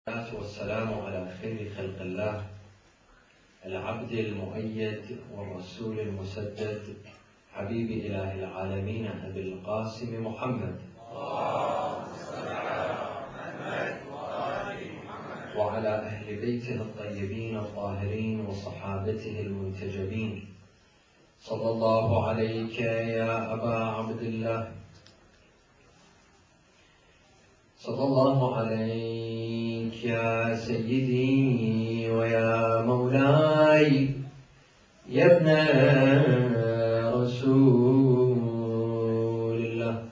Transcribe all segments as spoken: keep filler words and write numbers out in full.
والسلام على خير خلق الله العبد المؤيد والرسول المسدد حبيب إله العالمين أبي القاسم محمد وعلى أهل بيته الطيبين الطاهرين وصحابته المنتجبين. صلى الله عليك يا أبا عبد الله، صلى الله عليك يا سيدي ويا مولاي يا ابن رسول الله،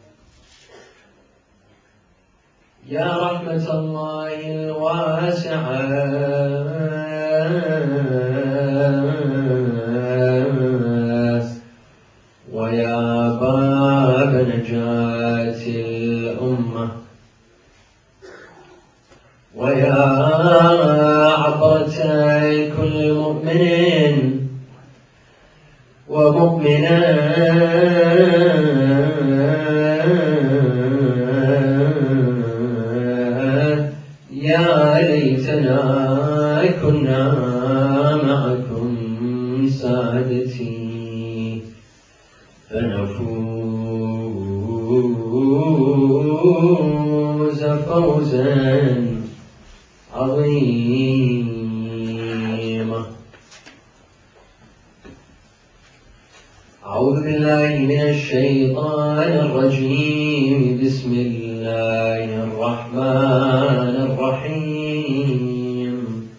يا رحمة الله الواسعة ويا باب نجاة الأمة ويا عبرة كل مؤمن ومؤمنة يا ليتنا كنا معكم سادتي فنفوز فوزا عظيما. أعوذ بالله من الشيطان الرجيم. بسم الله الرحمن الرحيم.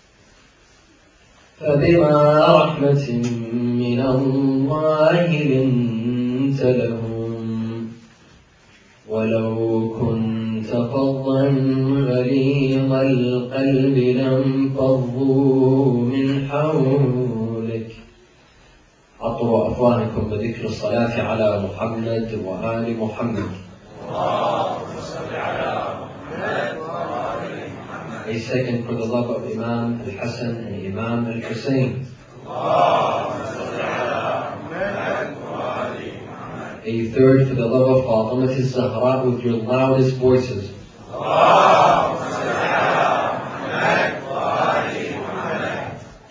فبما رحمة من الله لنت لهم ولو كنت فظا غليظ القلب لانفضوا من حولك. أطروا أفواهكم بذكر الصلاة على محمد وآل محمد. اللهم صل على محمد وآل محمد. A second for the love of Imam al-Hassan and Imam al-Hussein. اللهم صل على محمد وآل محمد. A third for the love of Fatima al-Zahra with your loudest voices. اللهم صل على محمد وآل محمد.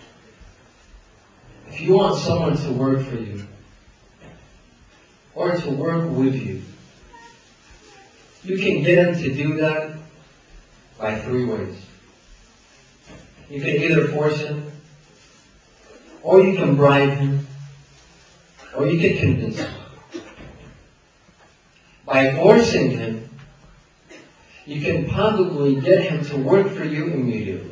If you want someone to work for you or to work with you, you can get him to do that by three ways. You can either force him, or you can bribe him, or you can convince him. By forcing him, you can probably get him to work for you immediately.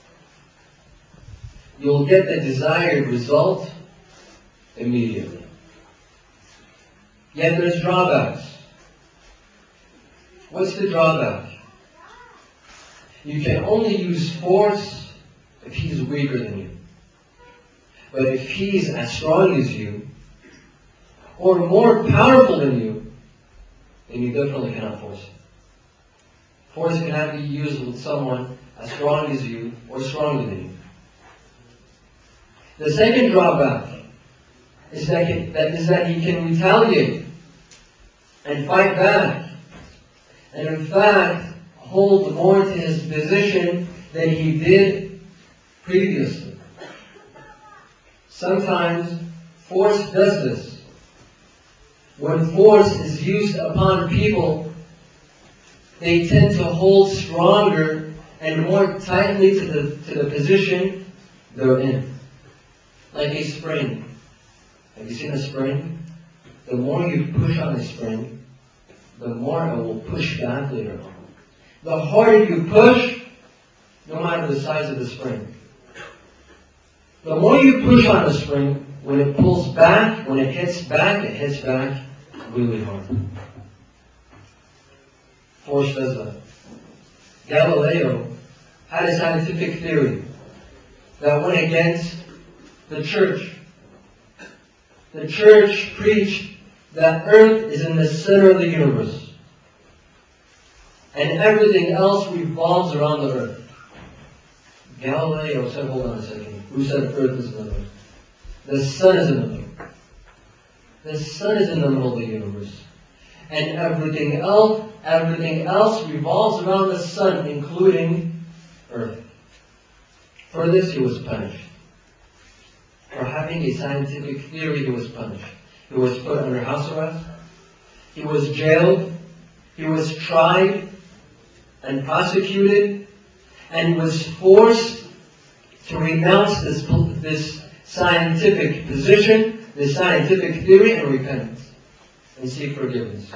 You'll get the desired result immediately. Yet there's drawbacks. What's the drawback? You can only use force if he's weaker than you. But if he's as strong as you, or more powerful than you, then you definitely cannot force him. Force cannot be used with someone as strong as you or stronger than you. The second drawback is that, he, that is that he can retaliate and fight back, and in fact hold more to his position than he did previously. Sometimes force does this. When force is used upon people, they tend to hold stronger and more tightly to the, to the position they're in. Like a spring. Have you seen a spring? The more you push on a spring, the more it will push back later on. The harder you push, no matter the size of the spring. The more you push on a spring, when it pulls back, when it hits back, it hits back really hard. Force does that. Galileo had a scientific theory that went against the church. The church preached that Earth is in the center of the universe and everything else revolves around the Earth. Galileo said, hold on a second, who said Earth is in the middle? The sun is in the middle. The sun is in the middle of the universe. And everything else, everything else revolves around the sun, including earth. For this he was punished. For having a scientific theory he was punished. He was put under house arrest. He was jailed. He was tried and prosecuted and was forced to renounce this, this scientific position, this scientific theory, and repent and seek forgiveness.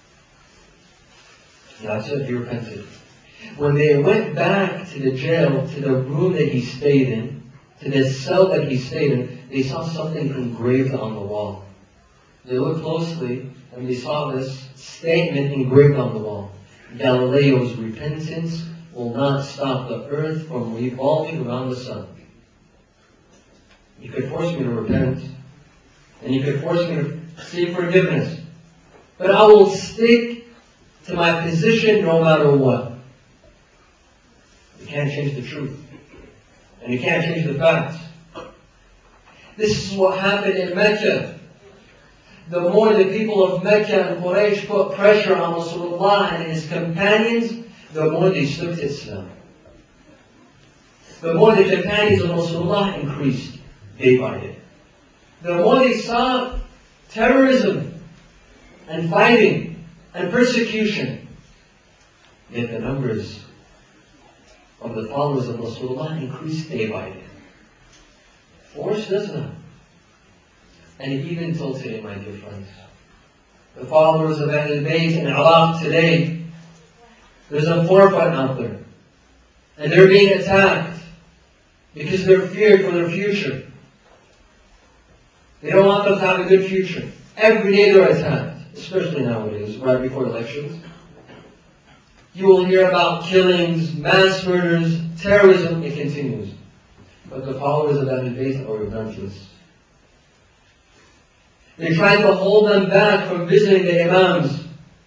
That's it, he repented. When they went back to the jail, to the room that he stayed in, to the cell that he stayed in, they saw something engraved on the wall. They looked closely and they saw this statement engraved on the wall. Galileo's repentance will not stop the earth from revolving around the sun. You could force me to repent, and you could force me to seek forgiveness, but I will stick to my position no matter what. You can't change the truth, and you can't change the facts. This is what happened in Mecca. The more the people of Mecca and Quraysh put pressure on Rasulullah and his companions, the more they stuck to Islam. The more the companions of Rasulullah increased day by day. The more they saw terrorism and fighting and persecution, yet the numbers of the followers of Rasulullah increased day by day. Force does that. And even till today, my dear friends, the followers of Ahlul Bayt in Iraq today, there's a forefront out there. And they're being attacked because they're feared for their future. They don't want them to have a good future. Every day they're attacked, especially nowadays, right before elections. You will hear about killings, mass murders, terrorism. It continues. But the followers of Ahlul Bayt are relentless. They try to hold them back from visiting the Imams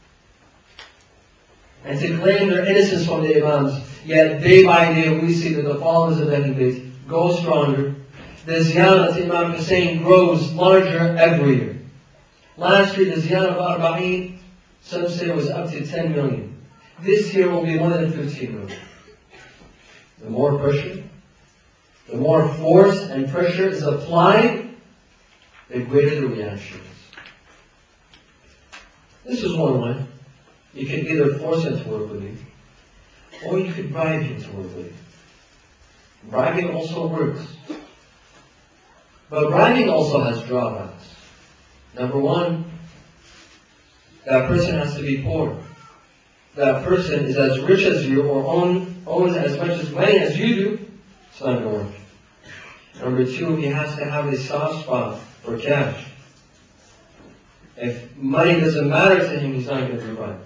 and to claim their innocence from the Imams. Yet day by day we see that the followers of Ahlul Bayt go stronger. The ziyarah to Imam Hussein grows larger every year. Last year the ziyarah of Arba'een, some say it was up to ten million. This year will be more than fifteen million. The more pressure, the more force and pressure is applied, the greater the reaction is. This is one way. You can either force him to work with you, or you could bribe him to work with you. Bribing also works. But bribing also has drawbacks. Number one, that person has to be poor. That person is as rich as you or own, owns as much as money as you do. It's not going to work. Number two, he has to have a soft spot for cash. If money doesn't matter to him, he's not going to be bribed.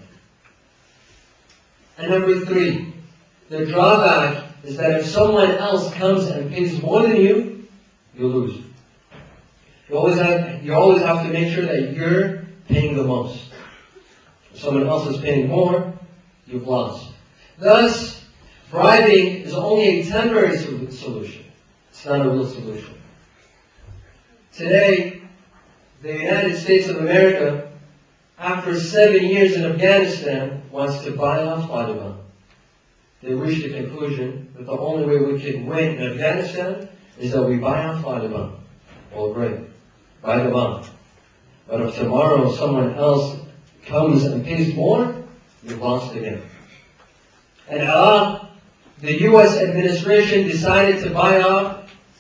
And number three, the drawback is that if someone else comes and pays more than you, you lose. You always have, you always have to make sure that you're paying the most. If someone else is paying more, you've lost. Thus, bribing is only a temporary solution. It's not a real solution. Today, the United States of America, after seven years in Afghanistan, wants to buy off Taliban. They reached the conclusion that the only way we can win in Afghanistan is that we buy off Taliban. Well, great. Buy them off. But if tomorrow someone else comes and pays more, you've lost again. In Iraq, the U S administration decided to buy off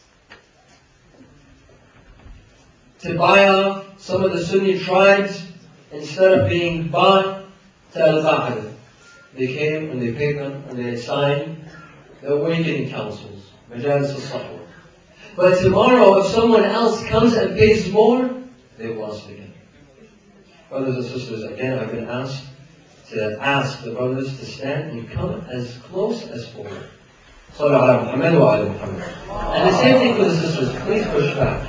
to buy off some of the Sunni tribes instead of being bought to Al-Qaeda. They came and they paid them and they signed the awakening councils, Majalis al-Sahwa. But tomorrow, if someone else comes and pays more, they've lost again. Brothers and sisters, again, I've been asked to ask the brothers to stand and come as close as forward. And the same thing for the sisters. Please push back.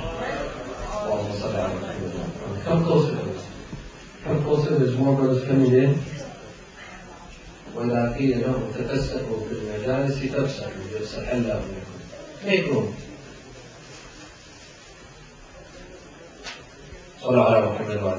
Come closer, please. Come closer. There's more brothers coming in. وإذا قيل لهم تفسحوا في المجالس فافسحوا يفسح الله لكم. Make room. صلوا على محمد وعلى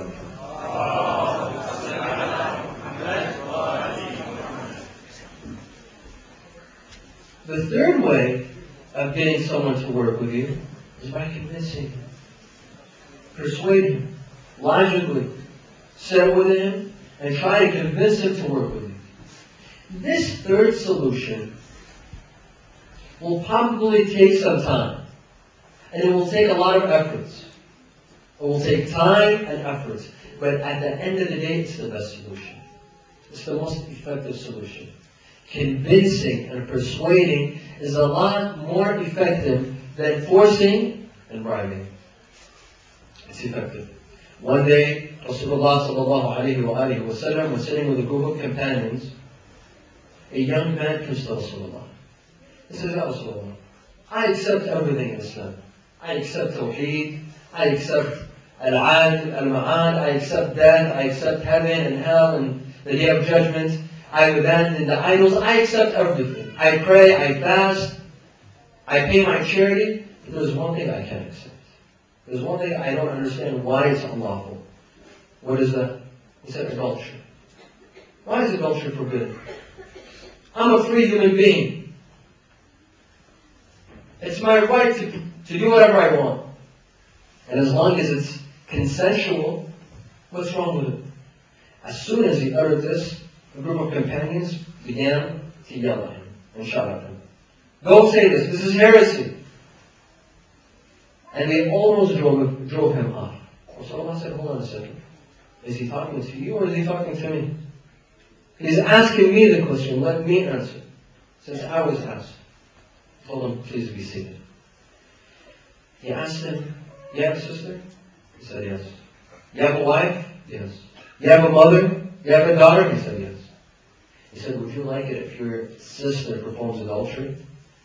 محمد. The The third way of getting someone to work with you is by convincing him. Persuade him. Logically. Sit with him and try to convince him to work with you. This third solution will probably take some time. And it will take a lot of efforts. It will take time and efforts. But at the end of the day, it's the best solution. It's the most effective solution. Convincing and persuading is a lot more effective than forcing and bribing. It's effective. One day, Rasulullah sallallahu alayhi wa alihi wa sallam was sitting with a group of companions. A young man comes to Rasulullah. He says, Ya Rasulullah, I accept everything in Islam. I accept Tawheed. I accept Al-Ad, Al-Ma'ad. I accept death. I accept heaven and hell and the day of judgment. I've abandoned the idols. I accept everything. I pray. I fast. I pay my charity. But there's one thing I can't accept. There's one thing I don't understand why it's unlawful. What is that? He said adultery. Why is adultery forbidden? I'm a free human being. It's my right to, to do whatever I want. And as long as it's consensual, what's wrong with it? As soon as he uttered this, a group of companions began to yell at him and shout at him. Don't say this. This is heresy. And they almost drove, drove him off. Rasulullah said, hold on a second. Is he talking to you or is he talking to me? He's asking me the question. Let me answer. Since I was asked. I told him, please be seated. He asked him, you have a sister? He said, yes. You have a wife? Yes. You have a mother? You have a daughter? He said, yes. He said, would you like it if your sister performs adultery?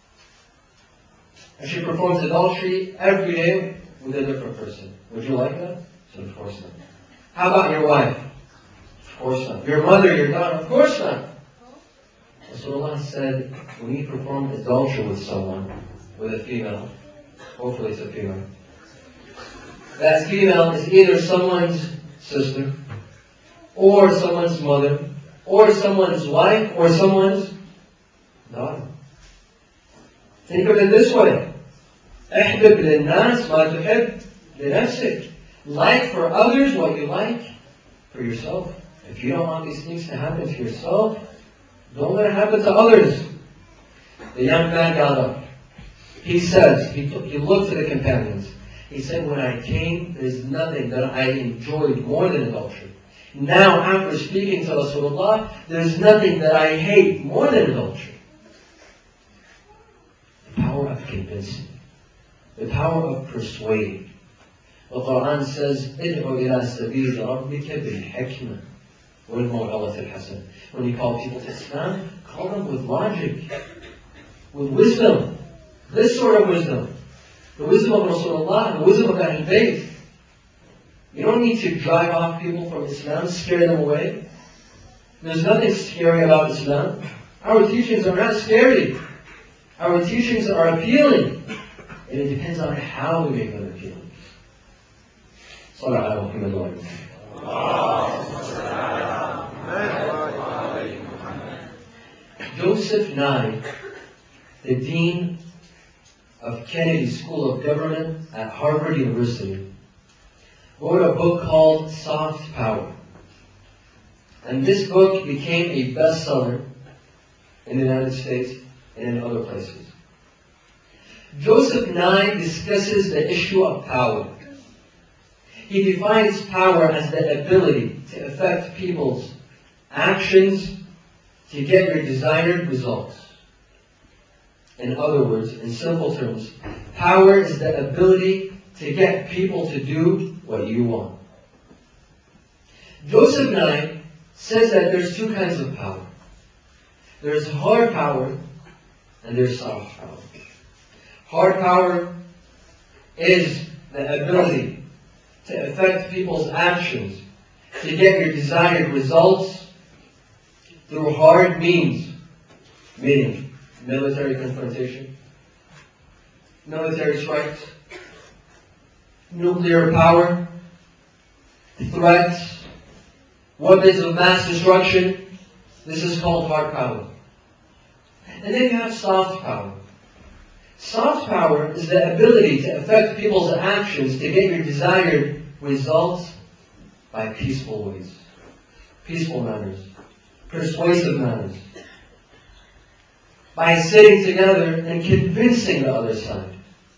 If she performs adultery every day with a different person, would you like that? He said, of course not. How about your wife? Of course not. Your mother, your daughter? Of course not. Rasulullah said, when you perform adultery with someone, with a female, hopefully it's a female, that female is either someone's sister, or someone's mother, or someone's wife, or someone's daughter. Think of it this way. احبب للناس ما تحب لنفسك. Like for others what you like for yourself. If you don't want these things to happen to yourself, don't let it happen to others. The young man got up. He says, he, he looked at the companions. He said, when I came, there's nothing that I enjoyed more than adultery. Now, after speaking to Rasulullah, there's nothing that I hate more than adultery. The power of convincing. The power of persuading. The Quran says, ادعو إلى سبيل ربك بالحكمة والموعظة الحسنة. When you call people to Islam, call them with logic, with wisdom. This sort of wisdom. The wisdom of Rasulullah, the wisdom of Ahlul Bayt. You don't need to drive off people from Islam, scare them away. There's nothing scary about Islam. Our teachings are not scary. Our teachings are appealing. And it depends on how we make them appealing. صلى على محمد وعلى Joseph Nye, the Dean of Kennedy School of Government at Harvard University, wrote a book called Soft Power. And this book became a bestseller in the United States and in other places. Joseph Nye discusses the issue of power. He defines power as the ability to affect people's actions to get your desired results. In other words, in simple terms, power is the ability to get people to do what you want. Joseph Nye says that there's two kinds of power. There's hard power and there's soft power. Hard power is the ability to affect people's actions, to get your desired results through hard means, meaning military confrontation, military strikes, nuclear power, threats, weapons of mass destruction. This is called hard power. And then you have soft power. Soft power is the ability to affect people's actions to get your desired results by peaceful ways, peaceful manners, persuasive manners, by sitting together and convincing the other side.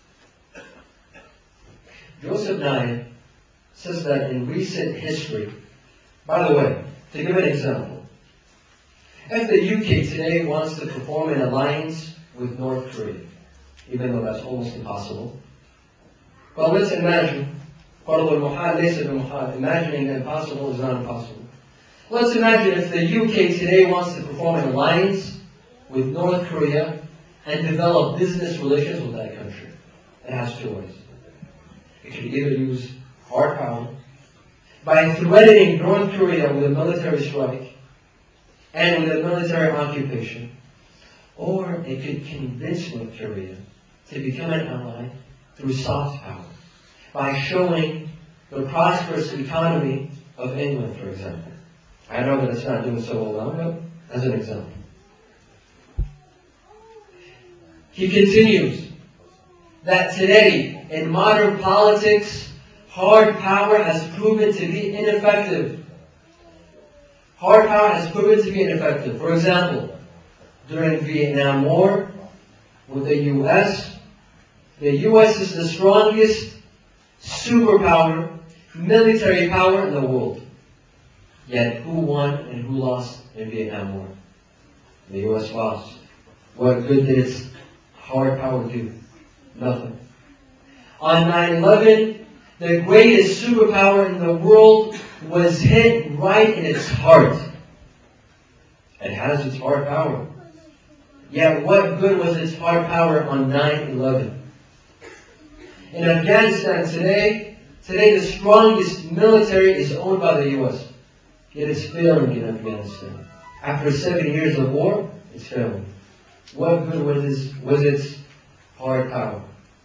Joseph Nye says that in recent history, by the way, to give an example, if the U K today wants to perform an alliance with North Korea, even though that's almost impossible, well, let's imagine, imagining the impossible is not impossible. Let's imagine if the U K today wants to perform an alliance with North Korea and develop business relations with that country. It has two ways. It can either use hard power by threatening North Korea with a military strike and with a military occupation, or it could convince North Korea to become an ally through soft power by showing the prosperous economy of England, for example. I know that it's not doing so well now, but as an example. He continues that today, in modern politics, hard power has proven to be ineffective. Hard power has proven to be ineffective. For example, during the Vietnam War with the U S, the U S is the strongest superpower, military power in the world. Yet who won and who lost in the Vietnam War? The U S lost. What good did its hard power do? Nothing. On nine eleven, the greatest superpower in the world was hit right in its heart. It has its hard power. Yet what good was its hard power on nine eleven? In Afghanistan today, today the strongest military is owned by the U S. Yet it's failing in Afghanistan. After seven years of war, it's failing. What good was its, was its hard power?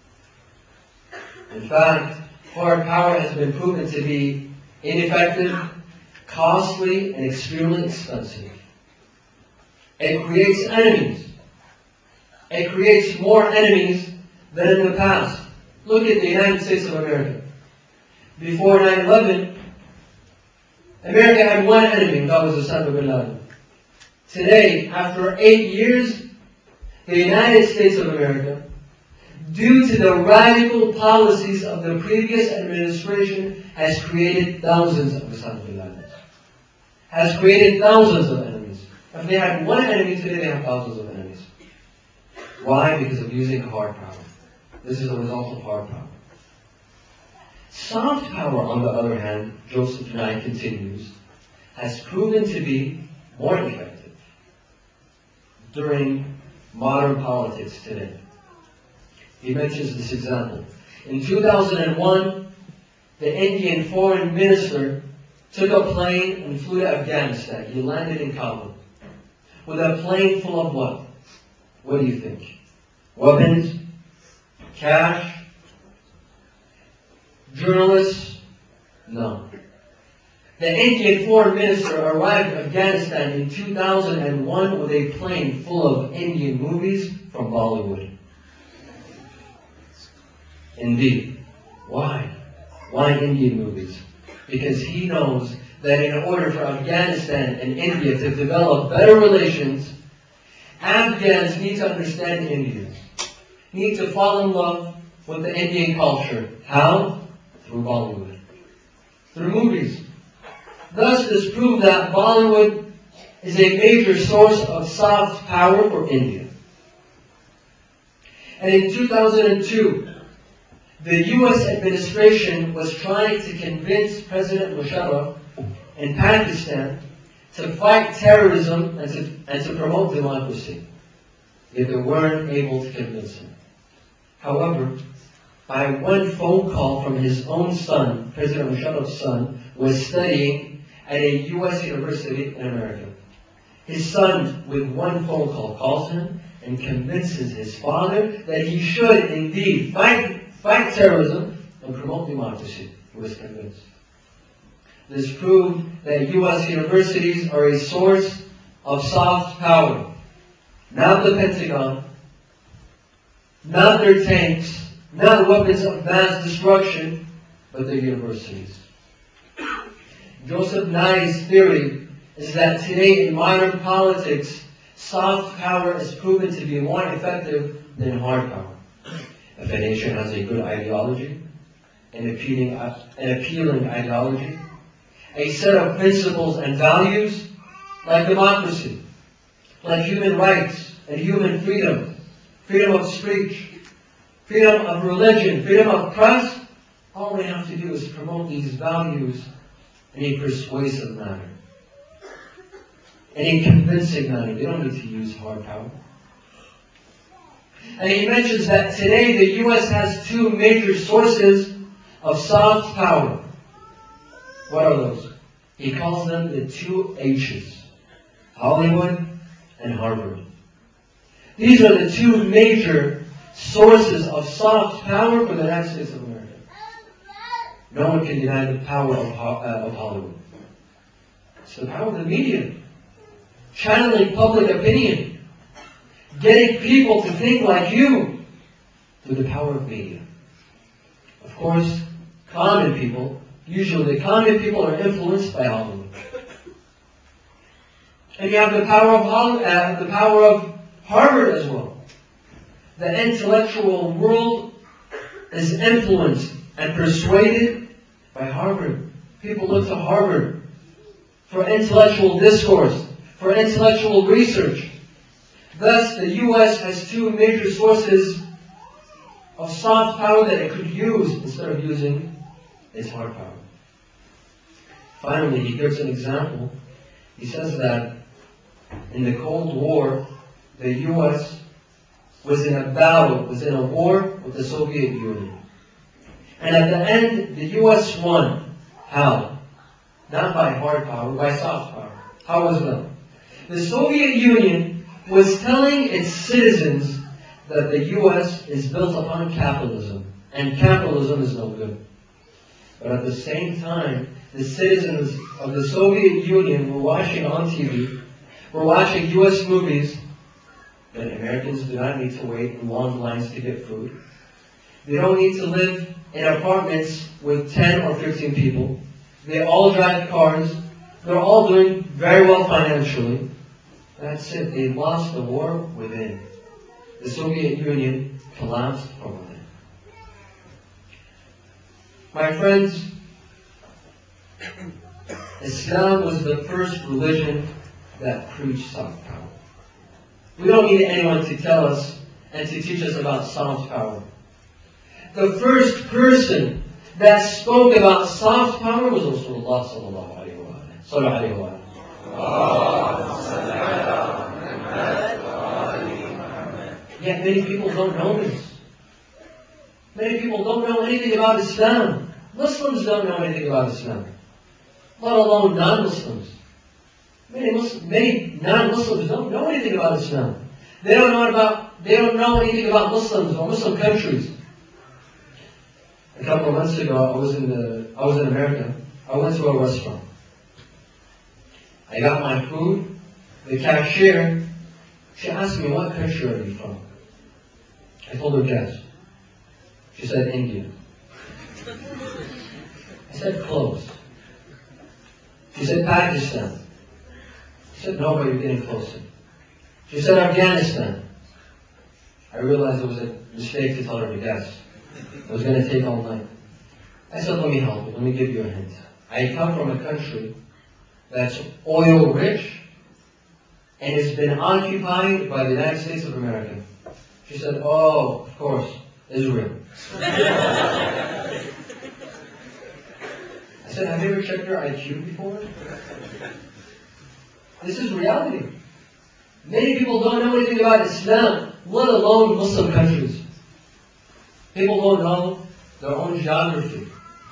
In fact, hard power has been proven to be ineffective, costly, and extremely expensive. It creates enemies. It creates more enemies than in the past. Look at the United States of America. Before nine eleven, America had one enemy, and that was Osama bin Laden. Today, after eight years, the United States of America, due to the radical policies of the previous administration, has created thousands of Osama bin Ladens. Has created thousands of enemies. If they had one enemy today, they have thousands of enemies. Why? Because of using hard power. This is a result of hard power. Soft power, on the other hand, Joseph Nye continues, has proven to be more effective during modern politics today. He mentions this example. In two thousand one, the Indian foreign minister took a plane and flew to Afghanistan. He landed in Kabul with a plane full of what? What do you think? Weapons? Cash? Journalists? No. The Indian foreign minister arrived in Afghanistan in two thousand one with a plane full of Indian movies from Bollywood. Indeed. Why? Why Indian movies? Because he knows that in order for Afghanistan and India to develop better relations, Afghans need to understand Indians, need to fall in love with the Indian culture. How? Through Bollywood. Through movies. Thus, this proved that Bollywood is a major source of soft power for India. And in two thousand two, the U S administration was trying to convince President Musharraf in Pakistan to fight terrorism and to, and to promote democracy. Yet they weren't able to convince him. However, by one phone call from his own son, President Musharraf's son, was studying at a U S university in America. His son, with one phone call, calls him and convinces his father that he should indeed fight Fight terrorism and promote democracy. He was convinced. This proved that U S universities are a source of soft power. not the Pentagon, not their tanks, not weapons of mass destruction, but their universities. Joseph Nye's theory is that today in modern politics, soft power is proven to be more effective than hard power. If a nation has a good ideology, an appealing, an appealing ideology, a set of principles and values like democracy, like human rights and human freedom, freedom of speech, freedom of religion, freedom of press, all they have to do is promote these values in a persuasive manner, in a convincing manner. They don't need to use hard power. And he mentions that today the U S has two major sources of soft power. What are those? He calls them the two H's, Hollywood and Harvard. These are the two major sources of soft power for the United States of America. No one can deny the power of, uh, of Hollywood. It's the power of the media. Channeling public opinion. Getting people to think like you through the power of media. Of course, common people, usually the common people are influenced by Hollywood. And you have the power of Hollywood, uh, the power of Harvard as well. The intellectual world is influenced and persuaded by Harvard. People look to Harvard for intellectual discourse, for intellectual research. Thus, the U S has two major sources of soft power that it could use instead of using its hard power. Finally, he gives an example. He says that in the Cold War, the U S was in a battle, was in a war with the Soviet Union. And at the end, the U S won. How? Not by hard power, by soft power. How was that? The Soviet Union was telling its citizens that the U S is built upon capitalism, and capitalism is no good. But at the same time, the citizens of the Soviet Union were watching on T V, were watching U S movies, that Americans do not need to wait in long lines to get food. They don't need to live in apartments with ten or fifteen people. They all drive cars. They're all doing very well financially. That's it. They lost the war within. The Soviet Union collapsed from within. My friends, Islam was the first religion that preached soft power. We don't need anyone to tell us and to teach us about soft power. The first person that spoke about soft power was Rasulullah sallallahu alayhi wa sallam. Yet many people don't know this. Many people don't know anything about Islam. Muslims don't know anything about Islam, let alone non-Muslims. Many, Muslim, many non-Muslims don't know anything about Islam. They don't know about. They don't know anything about Muslims or Muslim countries. A couple of months ago, I was in the. I was in America. I went to a restaurant. I got my food. The cashier, she asked me, "What country are you from?" I told her, "Guess." She said, "India." I said, "Close." She said, "Pakistan." I said, "No, but you're getting closer." She said, "Afghanistan." I realized it was a mistake to tell her to guess. It was going to take all night. I said, "Let me help you. Let me give you a hint. I come from a country that's oil rich and has been occupied by the United States of America." She said, "Oh, of course, Israel." I said, "Have you ever checked your I Q before?" This is reality. Many people don't know anything about Islam, let alone Muslim countries. People don't know their own geography.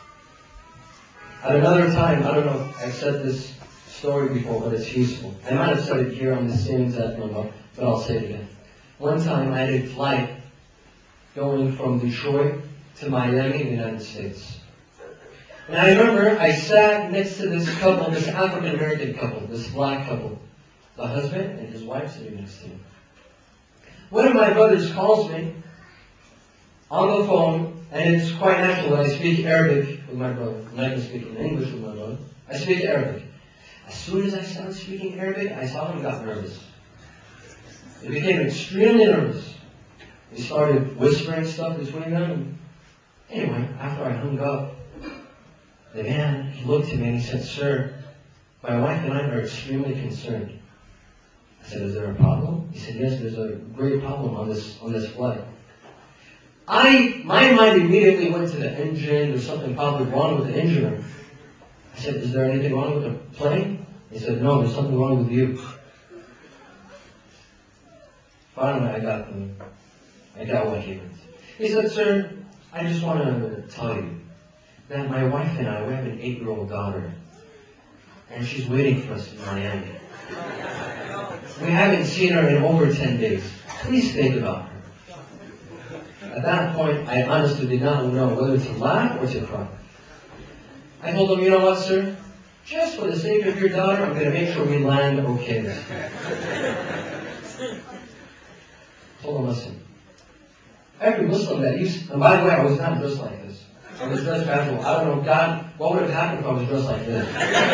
At another time, I don't know if I've said this story before, but it's useful. I might have said it here on the same exact number, but I'll say it again. One time I had a flight going from Detroit to Miami in the United States. And I remember I sat next to this couple, this African American couple, this black couple, the husband and his wife sitting next to me. one of my brothers calls me on the phone, and it's quite natural that I speak Arabic with my brother. I'm not even speaking English with my brother. I speak Arabic. As soon as I started speaking Arabic, I saw him got nervous. He became extremely nervous. He started whispering stuff between them. Anyway, after I hung up, the man, he looked at me and he said, "Sir, my wife and I are extremely concerned." I said, "Is there a problem?" He said, "Yes, there's a great problem on this on this flight." I, my mind immediately went to the engine. There's something probably wrong with the engine. I said, "Is there anything wrong with the plane?" He said, "No, there's something wrong with you." Finally, I got the, I got what he meant. He said, "Sir, I just want to tell you that my wife and I, we have an eight-year-old daughter, and she's waiting for us in Miami. We haven't seen her in over ten days. Please think about her." At that point, I honestly did not know whether to laugh or to cry. I told him, "You know what, sir? Just for the sake of your daughter, I'm going to make sure we land okay." I told him, "Listen, every Muslim that you..." And by the way, I was not dressed like this. I was dressed casual. I don't know, God, what would have happened if I was dressed like this?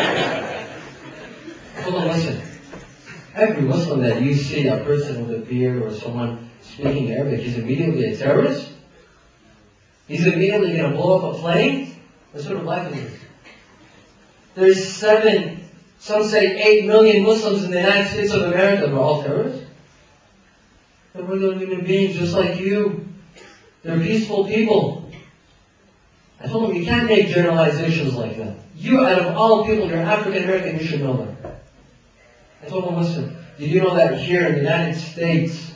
I told him, "Listen, every Muslim that you see, a person with a beard or someone speaking Arabic, he's immediately a terrorist? He's immediately going to blow up a plane? What sort of life is this? There's seven, some say eight million Muslims in the United States of America. They're all terrorists? They're regular human beings just like you. They're peaceful people." I told him, "You can't make generalizations like that. You, out of all people, you're African American, you should know that." I told him, "Listen, did you know that here in the United States,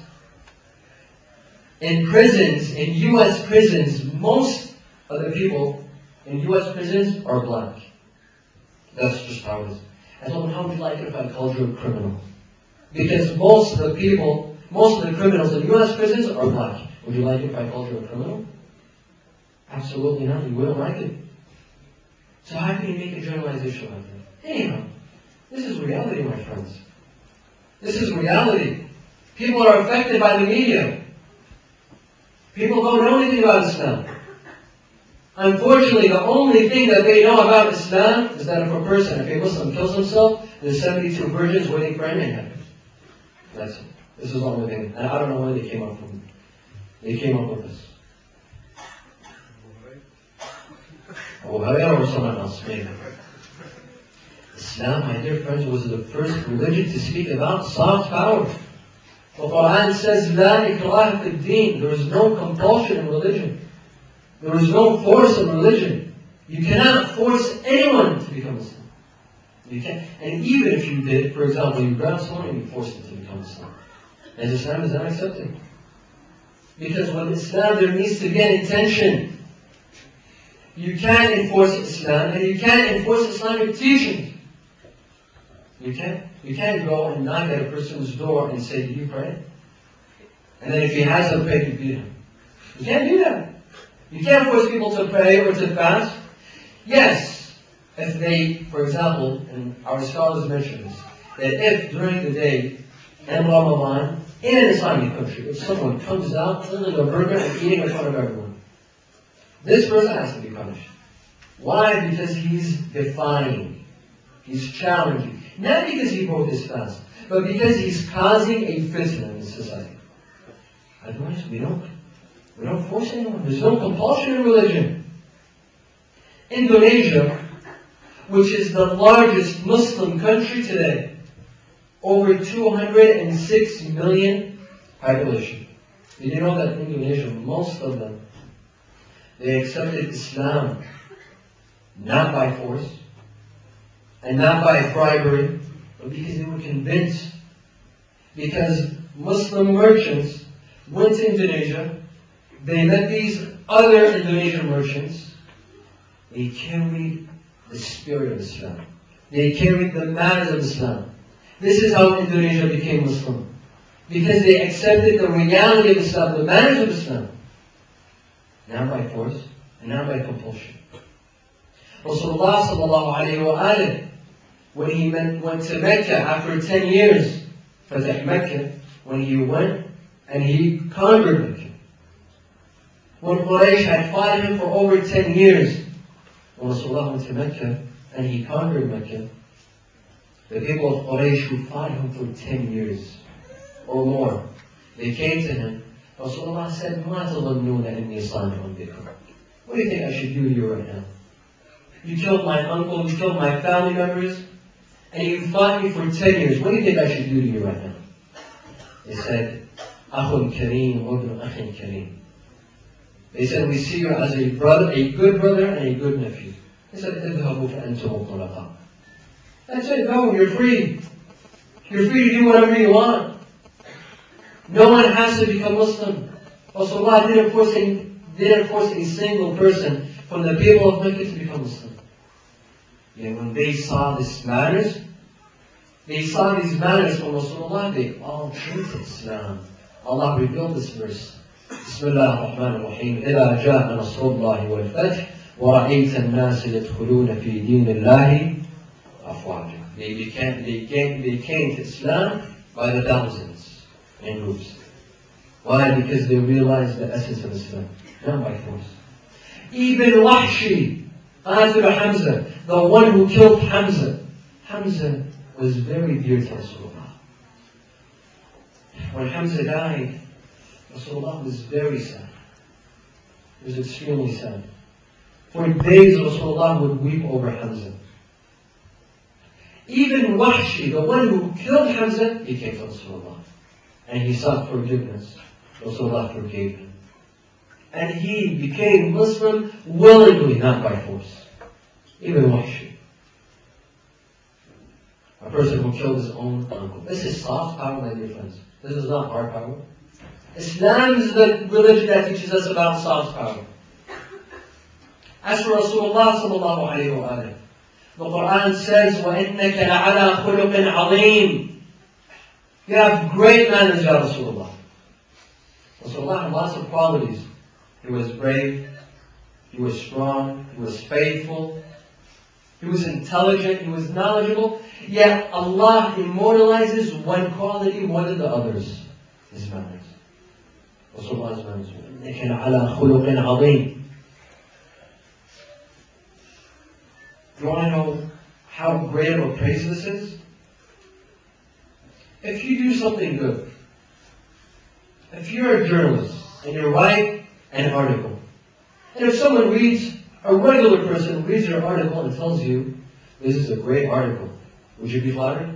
in prisons, in U S prisons, most of the people in U S prisons are black. That's just how it is." I told him, "How would you like it if I called you a criminal? Because most of the people, most of the criminals in U S prisons are black. Would you like it if I called you a criminal?" Absolutely not. You wouldn't like it. So how can you make a generalization like that? Anyhow, this is reality, my friends. This is reality. People are affected by the media. People don't know anything about Islam. Unfortunately, the only thing that they know about Islam is that if a person, if a Muslim kills himself, there's seventy-two virgins waiting for him in heaven. That's it. This is the only thing. And I don't know where they came up with it. They came up with this. Abu Hurairah or someone else, maybe. Islam, my dear friends, was the first religion to speak about soft power. The Quran says, "La ikraha fi d-din." There is no compulsion in religion. There is no force in religion. You cannot force anyone to become Muslim. You can't. And even if you did, for example, you grab someone and you force them to become Muslim. As Islam is not accepted. Because with Islam there needs to be an intention. You can't enforce Islam and you can't enforce Islamic teachings. You can't. You can't go and knock at a person's door and say, "Do you pray?" And then if he hasn't prayed, you beat him. You can't do that. You can't force people to pray or to fast. Yes, if they, for example, and our scholars mention this, that if during the day in Ramadan, in an Islamic country, if someone comes out holding a burger and eating in front of everyone, this person has to be punished. Why? Because he's defying. He's challenging. Not because he broke his fast, but because he's causing a fitna in the society. Otherwise, we don't, we don't force anyone. There's no compulsion in religion. Indonesia, which is the largest Muslim country today, over two hundred six million population. Did you know that Indonesia, most of them, they accepted Islam not by force and not by bribery, but because they were convinced. Because Muslim merchants went to Indonesia, they met these other Indonesian merchants, they carried the spirit of Islam. They carried the manners of Islam. This is how Indonesia became Muslim. Because they accepted the reality of Islam, the manners of Islam. Not by force, and not by compulsion. Rasulullah sallallahu alayhi wa alayhi, when he went, went to Mecca after ten years, Fatah Mecca, when he went, and he conquered Mecca. When Quraysh had fought him for over ten years, when Rasulullah went to Mecca and he conquered Mecca, the people of Quraysh who fought him for ten years or more, they came to him. Rasulullah said, مَا تَظَنُّونَ إِنِّي صَانِعٌ بِكُمْ. What do you think I should do to you right now? You killed my uncle, you killed my family members, and you fought me for ten years. What do you think I should do to you right now? They said, أَخٌ كَرِيمٌ وَابْنُ أَخٍ كَرِيمٌ. They said, we see you as a brother, a good brother and a good nephew. They said, اذهبوا فأنتم الطلقاء. That's it, go, you're free. You're free to do whatever you want. No one has to become Muslim. Rasulullah didn't force a, didn't force a single person from the people of Mecca to become Muslim. Yet when they saw this matters, they saw these matters from Rasulullah, they all came to Islam. Allah revealed this verse. بسم الله الرحمن الرحيم إذا جاء نصر الله والفتح ورأيت الناس يدخلون في دين الله أفواجا. They became, they came, they came to Islam by the thousands in groups. Why? Because they realized the essence of Islam, not by force. Even Wahshi, Qatil Hamza, the one who killed Hamza, Hamza was very dear to Rasulullah. When Hamza died, Rasulullah was very sad. He was extremely sad. For days Rasulullah would weep over Hamza. Even Wahshi, the one who killed Hamza, he came to Rasulullah. And he sought forgiveness. Rasulullah forgave him. And he became Muslim willingly, not by force. Even Wahshi. A person who killed his own uncle. This is soft power, my dear friends. This is not hard power. Islam is the religion that teaches us about soft power. As for Rasulullah sallallahu alayhi wa sallam, the Quran says, وَإِنَّكَ لَعَلَىٰ خُلُقٍ عَظِيمٍ. You have great manners, Ya Rasulullah. Rasulullah had lots of qualities. He was brave, he was strong, he was faithful, he was intelligent, he was knowledgeable. Yet Allah immortalizes one quality more than the others. His manners. Rasulullah's manners. إِنَّكَ لَعَلَىٰ خُلُقٍ عَظِيمٍ. You want to know how great of a praise this is? If you do something good, if you're a journalist and you write an article, and if someone reads, a regular person reads your article and tells you, this is a great article, would you be flattered?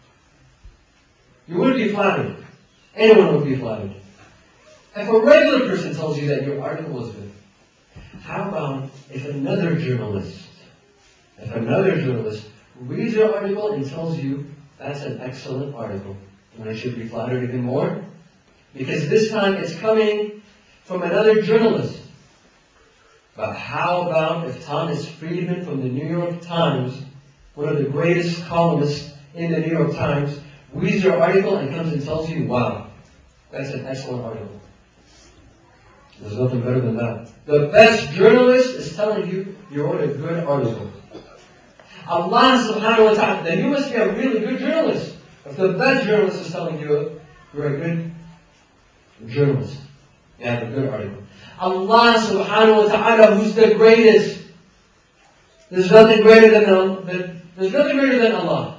You would be flattered. Anyone would be flattered. If a regular person tells you that your article is good, how about if another journalist, if another journalist reads your article and tells you, that's an excellent article, and I should be flattered even more? Because this time it's coming from another journalist. But how about if Thomas Friedman from the New York Times, one of the greatest columnists in the New York Times, reads your article and comes and tells you, wow, that's an excellent article. There's nothing better than that. The best journalist is telling you, you wrote a good article. Allah subhanahu wa ta'ala, then you must be a really good journalist. If the best journalist is telling you, you're a good journalist. You have a good article. Allah subhanahu wa ta'ala, who's the greatest. There's nothing greater than, than there's nothing greater than Allah.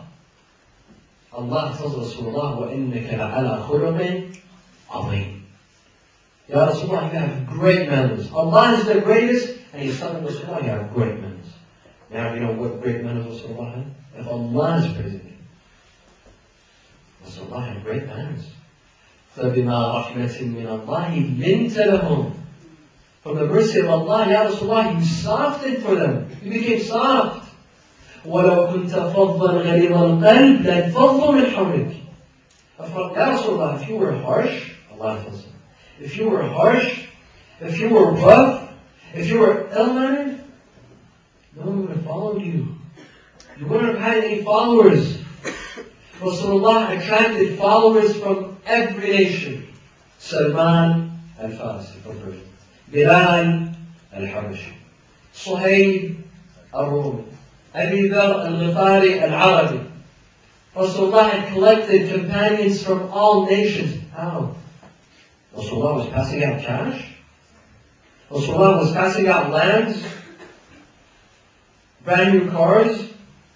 Allah tells Rasulullah, وَإِنَّكَ لَعَلَىٰ خُلُقٍ عَظِيمٍ. Ya Rasulullah, you have great manners. Allah is the greatest, and He's telling Rasulullah, you have great manners. Now you know what great manners Rasulullah had? If Allah is praising Him, Rasulullah had great manners. فَبِمَا رَحْمَةٍ مِّنَ اللَّهِ لِنْتَ لَهُمْ. From the mercy of Allah, Ya Rasulullah, you softened for them. You became soft. وَلَوْ كُنْتَ فَضًّا غَلِيظَ الْقَلْبِ لَانْفَضُّوا مِنْ حَوْلِكَ. Ya Rasulullah, if you were harsh, Allah tells him, if you were harsh, if you were rough, if you were ill-mannered, no one would have followed you. You wouldn't have had any followers. Rasulullah attracted followers from every nation. Salman al-Farsi from Persia, Bilal al-Habashi, Suhaib al-Rumi, Abi Dhar al-Ghifari al-Arabi. Rasulullah had collected companions from all nations. How? Rasulullah was passing out cash? Rasulullah was passing out lands? Brand new cars?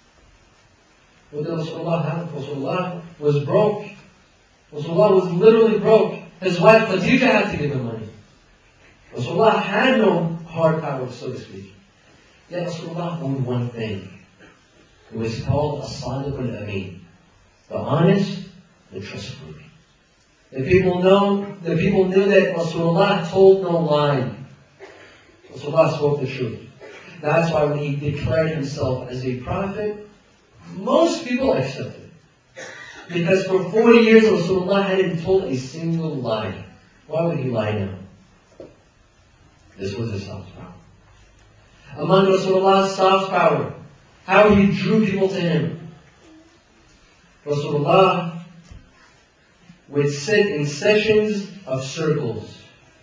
What did Rasulullah have? Rasulullah was broke. Rasulullah was literally broke. His wife Khadija had to give him money. Rasulullah had no hard power, so to speak. Yet Rasulullah owned one thing. It was called As-Sadiq al-Amin. The honest, the trustworthy. The people know, the people knew that Rasulullah told no lie. Rasulullah spoke the truth. That's why when he declared himself as a prophet, most people accepted. Because for forty years Rasulullah hadn't told a single lie. Why would he lie now? This was his soft power. Among Rasulullah's soft power, how he drew people to him. Rasulullah would sit in sessions of circles.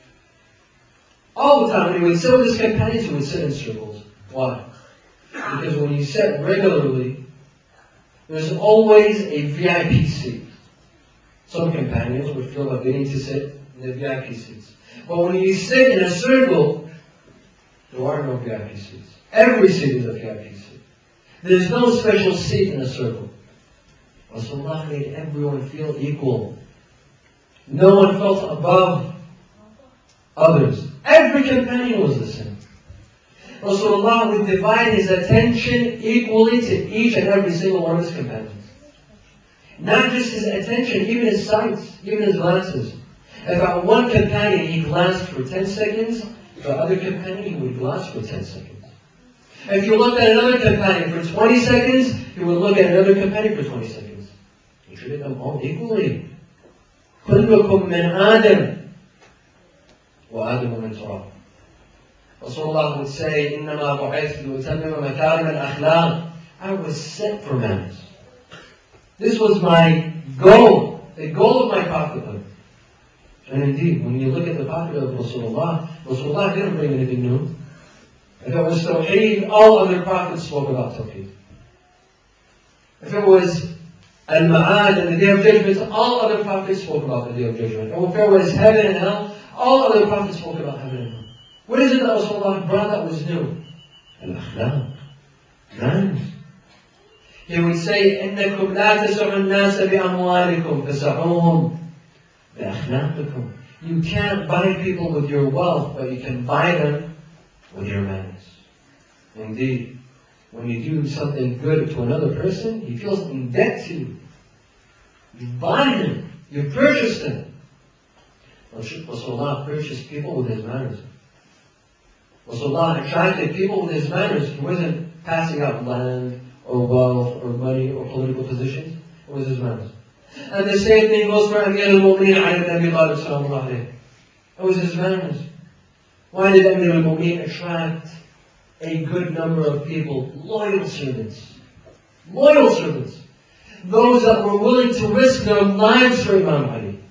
All the time, when he would sit with his companions, he would sit in circles. Why? Because when you sit regularly, there's always a V I P seat. Some companions would feel like they need to sit in the V I P seats. But when you sit in a circle, there are no V I P seats. Every seat is a V I P seat. There's no special seat in a circle. Rasulullah made everyone feel equal. No one felt above others. Every companion was the same. Rasulullah would divide his attention equally to each and every single one of his companions. Not just his attention, even his sight, even his glances. If at one companion he glanced for ten seconds, the other companion he would glance for ten seconds. If you looked at another companion for twenty seconds, he would look at another companion for twenty seconds. He treated them all equally. كلكم من آدم وآدم من تراب. Rasulullah would say, إنما بعثت لأتمم مكارم الأخلاق. I was sent for manners. This was my goal, the goal of my prophethood. And indeed, when you look at the prophethood of Rasulullah, Rasulullah didn't bring anything new. If it was Tawheed, all other prophets spoke about Tawheed. If it was Al-Ma'ad and the Day of Judgment, all other prophets spoke about the Day of Judgment. And if it was heaven and hell, all other prophets spoke about heaven and hell. What is it that Rasulullah brought that was new? Al-Akhlaq. Manners. He would say, إِنَّكُمْ لَا تَسْعُوا النَّاسَ بِأَمْوَالِكُمْ فَسَعُوهُمْ بِأَخْلَاقِكُمْ. You can't buy people with your wealth, but you can buy them with your manners. Indeed, when you do something good to another person, he feels in debt to you. You buy him. You purchased him. Rasulullah purchased people with his manners. Rasulullah attracted people with his manners. He wasn't passing out land or wealth or money or political positions. It was his manners. And the same thing goes for Amir al-Mu'mineen Ali ibn Abi Talib sallallahu alayhi. It was his manners. Why did Amir al-Mu'mineen attract a good number of people? Loyal servants. Loyal servants. Those that were willing to risk their lives for Imam Ali.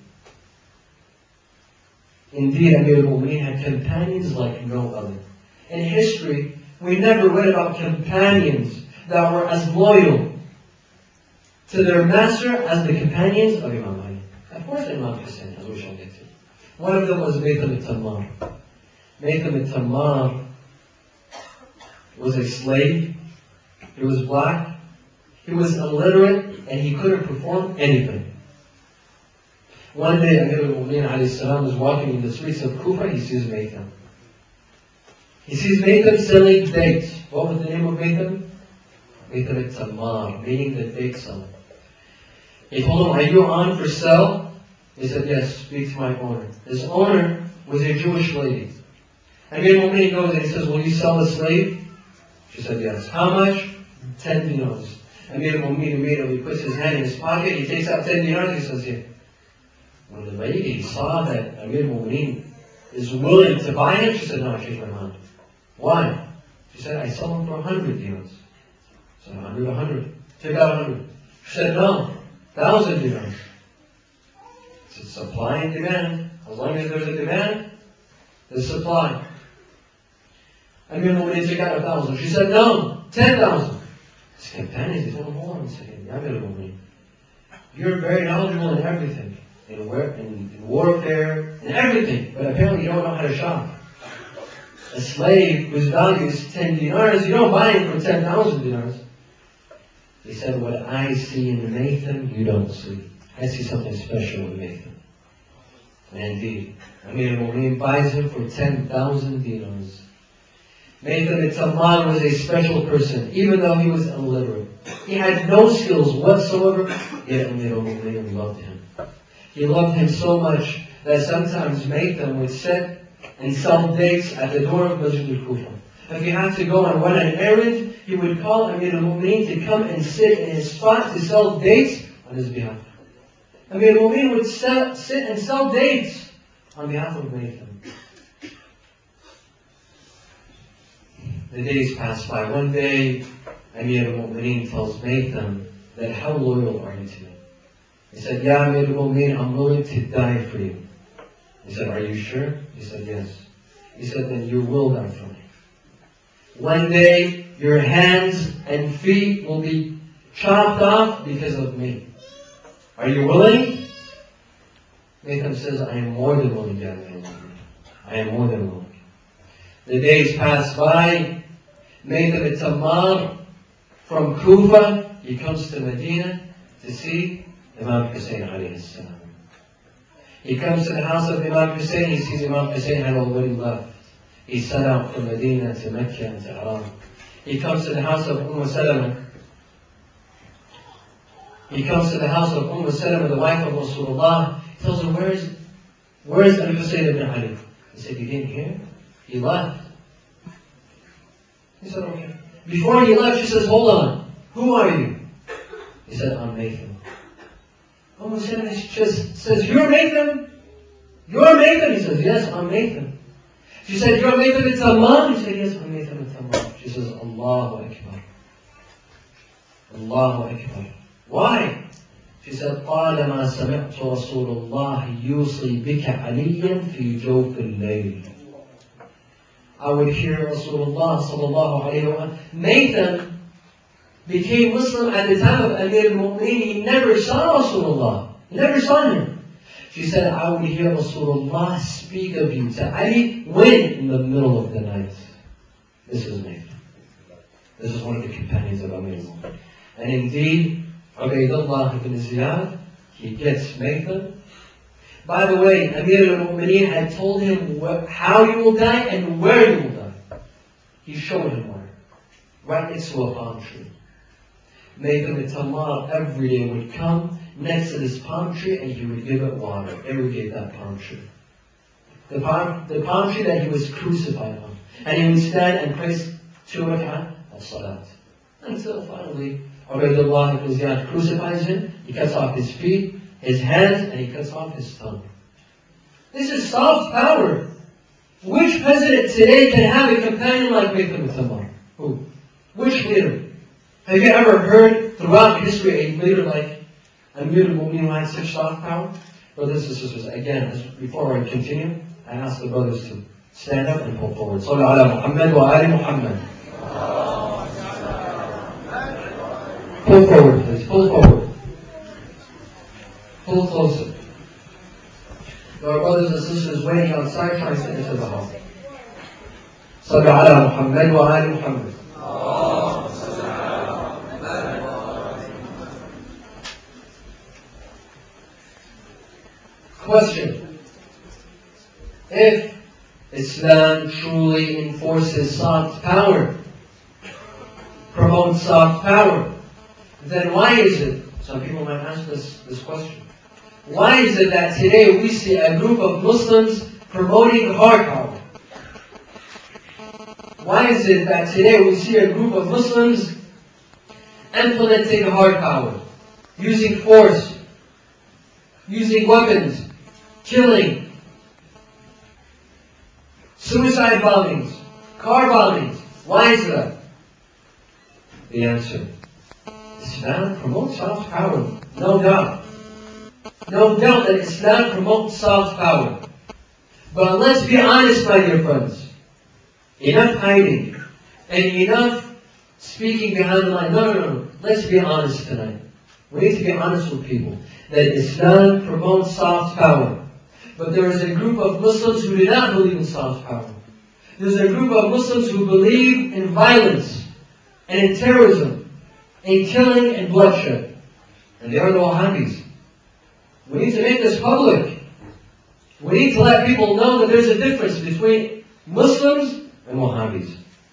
Indeed, Amir al-Mu'mineen had companions like no other. In history, we never read about companions that were as loyal to their master as the companions of Imam Ali. Of course, Imam Hussein, as we shall get to. One of them was Maytham al-Tammar. Maytham al-Tammar was a slave. He was black. He was illiterate, and he couldn't perform anything. One day, Amir al-Mu'mineen alayhi salam was walking in the streets of Kufa. He sees Maytham. He sees Maytham selling dates. What was the name of Maytham? Maytham al-Tammar, meaning the date seller. He told him, are you on for sale? He said, yes, speak to my owner. His owner was a Jewish lady. Amir al-Mu'mineen goes and he says, will you sell the slave? She said, yes. How much? Ten dinars. Amir al-Mu'mineen immediately puts his hand in his pocket. He takes out ten dinars. He says, here. When the lady saw that Amir al-Mu'mineen is willing to buy him, she said, no, I changed my mind. Why? She said, I sell him for a hundred dinars. So a hundred, a hundred. Take out a hundred. She said, no, thousand dinars. She said, supply and demand. As long as there's a demand, there's supply. Amir al-Mu'mineen took out a thousand. She said, no, ten thousand. His companions, they told him, hold on a second. Amir al-Mu'mineen, you're very knowledgeable in everything. in, war- in, in warfare, in everything, but apparently you don't know how to shop. A slave whose value is ten dinars, you don't buy him for ten thousand dinars. He said, what I see in Nathan, you don't see. I see something special in Nathan. And indeed, Amir al-Mu'mineen buys him for ten thousand dinars. Nathan ibn Tamar was a special person, even though he was illiterate. He had no skills whatsoever, yet Amir al-Mu'mineen loved him. He loved him so much that sometimes Nathan would sit and sell dates at the door of Masjid al-Kufa. If he had to go and run an errand, he would call Amir al-Mu'mineen to come and sit in his spot to sell dates on his behalf. Amir al-Mu'mineen would sell, sit and sell dates on behalf of Nathan. The days passed by. One day, Amir al-Mu'mineen tells Nathan that, how loyal are you to me? He said, Ya Amir al-Mu'mineen, I'm willing to die for you. He said, are you sure? He said, yes. He said, then you will die for me. One day, your hands and feet will be chopped off because of me. Are you willing? Nathan says, I am more than willing, Ya Amir al-Mu'mineen. I am more than willing. The days pass by. Nathan ibn Tamar from Kufa, he comes to Medina to see Imam Hussein alayhi salam. He comes to the house of Imam Hussein, he sees Imam Hussein had already left. He set out from Medina to Mecca and to Haram. He comes to the house of Umm Salama. He comes to the house of Umm Salama, the wife of Rasulullah. He tells her, where is, where is Al-Hussein ibn Ali? He said, you didn't hear? He left. He said, okay. Before he left, she says, hold on. Who are you? He said, I'm Nathan. Umm Salama just says, you're Nathan? You're Nathan? He says, yes, I'm Nathan. She said, you're Nathan ibn Tamar? He said, yes, I'm Nathan ibn Tamar. She says, Allahu Akbar. Allahu Akbar. Why? She said, طالما سمعت رسول الله يوصي بك عليا في جوف الليل. I would hear Rasulullah sallallahu alayhi wa sallam. Nathan became Muslim at the time of Amir al-Mu'mineen. He never saw Rasulullah. He never saw him. She said, I would hear Rasulullah speak of you to Ali when? In the middle of the night. This is Nathan. This is one of the companions of Amir al-Mu'mineen. And indeed, Ubaydullah ibn Ziyad, he gets Nathan. By the way, Amir al-Mu'mineen had told him wh- how you will die and where you will die. He showed him where. Right next to a palm tree. Nathan ibn Tamar every day would come next to this palm tree and he would give it water. Irrigate that palm tree. The palm, the palm tree that he was crucified on. And he would stand and praise two rak'ah as-salat. Until finally, Ubaydullah ibn Ziyad crucifies him. He cuts off his feet, his hands, and he cuts off his tongue. This is soft power. Which president today can have a companion like Nathan ibn Tamar? Who? Which leader? Have you ever heard throughout history a leader like Amir al-Mu'mineen who had such soft power? Brothers and sisters, again, as, before I continue, I ask the brothers to stand up and pull forward. Sallu ala Muhammad wa ali Muhammad. Pull forward, please. Pull forward. Pull closer. There are brothers and sisters waiting outside trying to enter the hall. Sallu ala Muhammad wa ali Muhammad. Question. If Islam truly enforces soft power, promotes soft power, then why is it, some people might ask this, this question, why is it that today we see a group of Muslims promoting hard power? Why is it that today we see a group of Muslims implementing hard power, using force, using weapons, killing, suicide bombings, car bombings? Why is that? The answer. Islam promotes soft power. No doubt. No doubt that Islam promotes soft power. But let's be honest, my dear friends. Enough hiding. And enough speaking behind the line. No, no, no. Let's be honest tonight. We need to be honest with people that Islam promotes soft power. But there is a group of Muslims who do not believe in soft power. There's a group of Muslims who believe in violence and in terrorism, in killing and bloodshed. And they are the Wahhabis. We need to make this public. We need to let people know that there's a difference between Muslims and Wahhabis.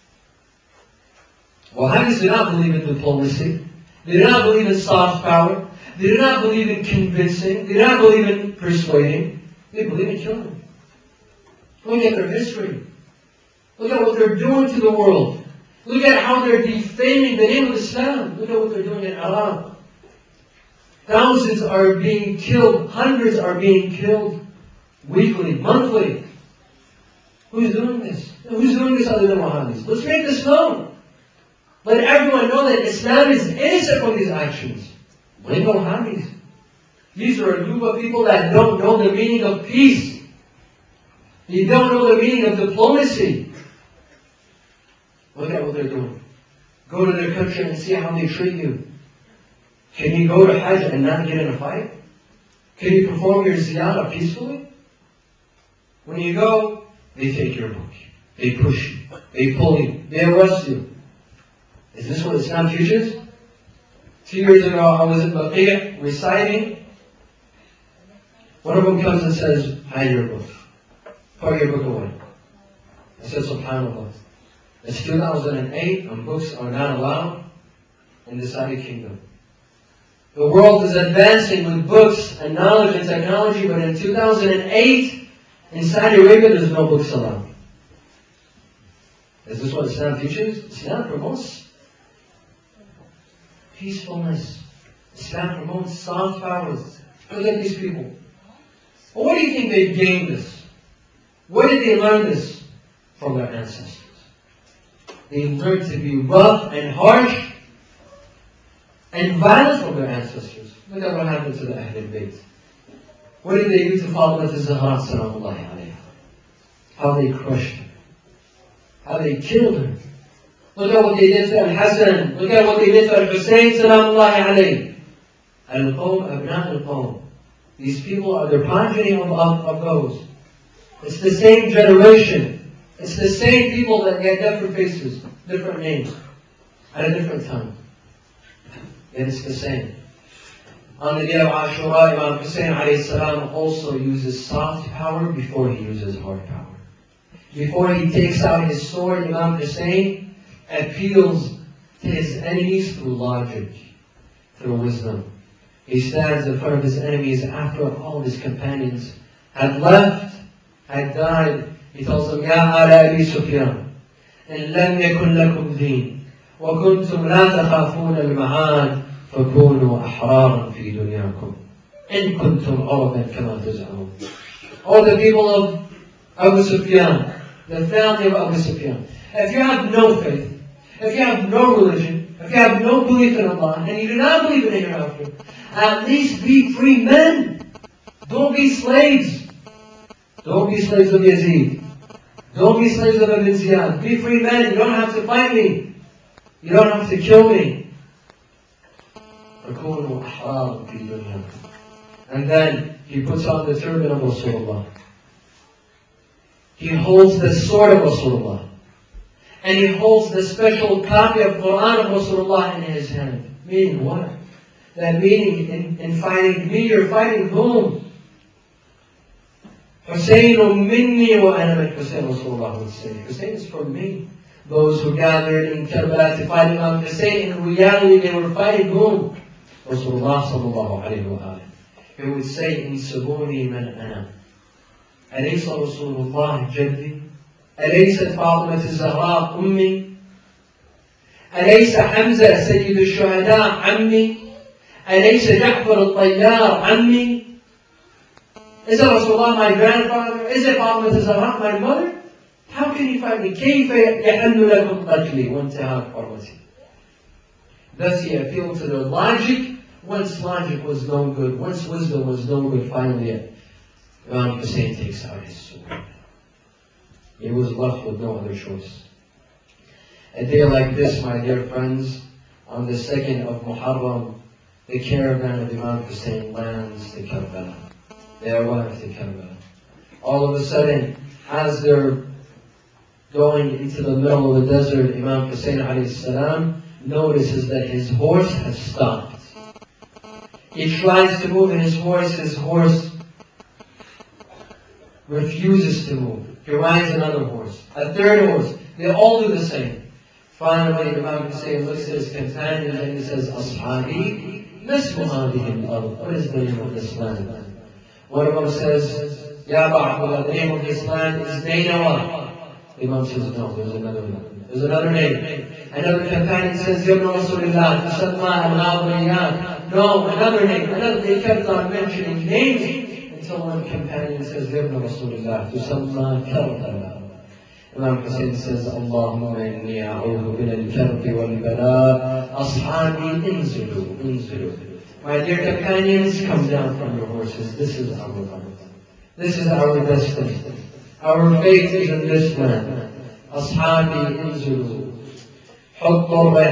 Wahhabis do not believe in diplomacy. They do not believe in soft power. They do not believe in convincing. They do not believe in persuading. They believe in killing. Look at their history. Look at what they're doing to the world. Look at how they're defaming the name of Islam. Look at what they're doing in Iraq. Thousands are being killed. Hundreds are being killed weekly, monthly. Who's doing this? Who's doing this other than Wahhabis? Let's make this known. Let everyone know that Islam is innocent from these actions. Blame the Wahhabis. These are a group of people that don't know the meaning of peace. They don't know the meaning of diplomacy. Look at what they're doing. Go to their country and see how they treat you. Can you go to Hajj and not get in a fight? Can you perform your ziyarah peacefully? When you go, they take your book. They push you. They pull you. They arrest you. Is this what Islam teaches? Two years ago, I was in Baqiyah reciting. One of them comes and says, hide your book. Put your book away. I said, SubhanAllah. It's two thousand eight and books are not allowed in the Saudi kingdom. The world is advancing with books and knowledge and technology, but in two thousand eight, in Saudi Arabia, there's no books allowed. Is this what Islam teaches? Islam promotes peacefulness. Islam promotes soft powers. Look at these people. Well, what do you think they gained this? Where did they learn this? From their ancestors. They learned to be rough and harsh and violent from their ancestors. Look at what happened to the Ahlul Bayt. What did they do to Fatima al-Zahra salamullahi alayha? How they crushed her. How they killed her. Look at what they did to Al-Hasan. Look at what they did to Al-Hussein salamullahi alayhi. Al-Qawm abna al-Qawm. These people are the progeny of, of, of those. It's the same generation. It's the same people that get different faces, different names, at a different time. Yet it's the same. On the day of Ashura, Imam Hussein alayhi salam also uses soft power before he uses hard power. Before he takes out his sword, Imam Hussein appeals to his enemies through logic, through wisdom. He stands in front of his enemies after all his companions had left, had died. He tells them, يا آل أبي سفيان إن لم يكن لكم دين وكنتم لا تخافون المعاد فكونوا أحرارا في دنياكم إن كنتم عربا كما تزعمون. All the people of Abu Sufyan, the family of Abu Sufyan, if you have no faith, if you have no religion, if you have no belief in Allah, and you do not believe in the hereafter, at least be free men. Don't be slaves. Don't be slaves of Yazid. Don't be slaves of Ibn Ziyad. Be free men. You don't have to fight me. You don't have to kill me. And then he puts on the turban of Rasulullah. He holds the sword of Rasulullah. And he holds the special copy of Quran of Rasulullah in his hand. Meaning what? That meaning in, in fighting me, you're fighting whom? Hussein minni wa ana min Hussein, Rasulullah would say. Hussein is from me. Those who gathered in Karbala to fight Imam Hussein, in reality they were fighting whom? Rasulullah sallallahu alayhi wa alayhi. He would say, in sabuni man ana. أليس رسول الله جدي؟ أليست فاطمة الزهراء أمي؟ أليس حمزة سيد الشهداء عمي؟ أليس جعفر الطيار عمي؟ Is it Rasulullah my grandfather? Is it Fatima al-Zahra my mother? How can you fight me? كيف يحل لكم قتلي وانتهاك حرمتي? Thus he appealed to their logic. Once logic was no good, once wisdom was no good, finally Imam Hussein takes out his sword. He was left with no other choice. A day like this, my dear friends, on the second of Muharram, the caravan of Imam Hussein lands to Karbala. They arrive to Karbala. All of a sudden, as they're going into the middle of the desert, Imam Hussein alayhi salam notices that his horse has stopped. He tries to move his horse, his horse refuses to move. He rides another horse, a third horse. They all do the same. Finally, Imam Hussein looks at his companions and he says, Ashabi, mismu hadhihi al-ard. What is the name of this land? One of them says, Ya Abdullah, the name of this land is Nainawa. The Imam says, no, there's another one. There's another name. Another companion says, Ya Rasulullah, Tusamma al-Ghabriyat. No, another name. Another, they kept on mentioning names until one companion says, Ya Rasulullah, Tusamma Karbala. Imam Hussein says, Allahumma inni a'udhu min al-karbi wal-bala. Ashabi, inzilu, inzilu. My dear companions, come down from your horses. This is our land. This is our destiny. Our fate is in this land. Ashabi, inzilu. حط